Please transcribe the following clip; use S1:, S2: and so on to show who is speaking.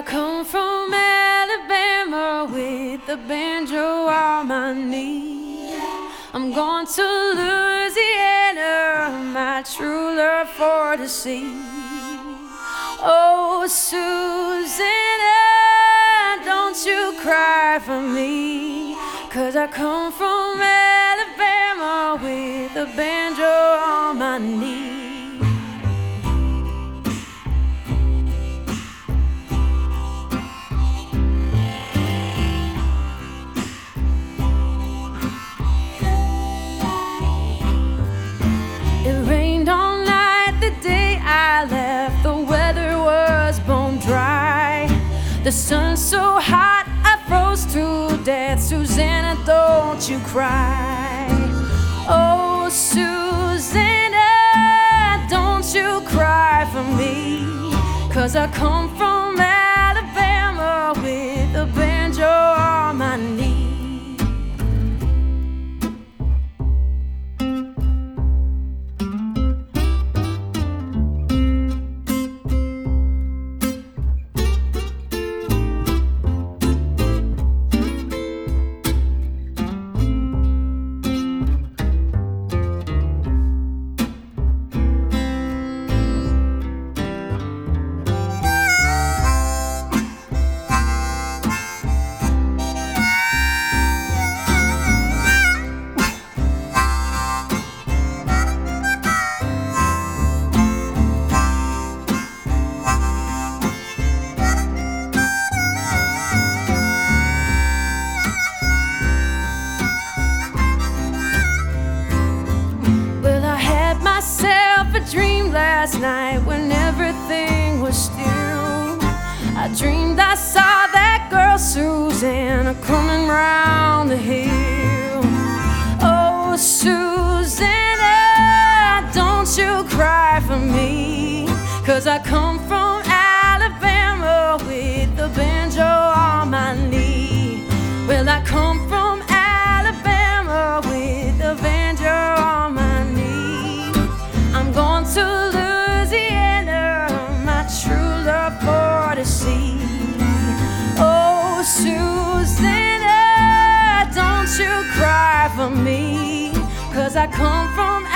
S1: come from Alabama with the banjo on my knee. I'm going to Louisiana, my true love for to see. Oh, Susanna, don't you cry for me, 'cause I come from Alabama with a banjo on my knee. It rained all night the day I left. The weather was bone dry. The sun's so hot I froze to death. Susanna, don't you cry. Oh, Susanna, don't you cry for me, 'cause I come from Alabama with a banjo on my knee. Dream last night when everything was still. I dreamed I saw that girl Susanna coming round the hill. Oh, Susanna, don't you cry for me, 'cause I come from Alabama with the banjo on my knee. Well, I come from Alabama with the banjo on my knee. I'm going to Louisiana, my true love for to see. Oh, Susanna, don't you cry for me, 'cause I come from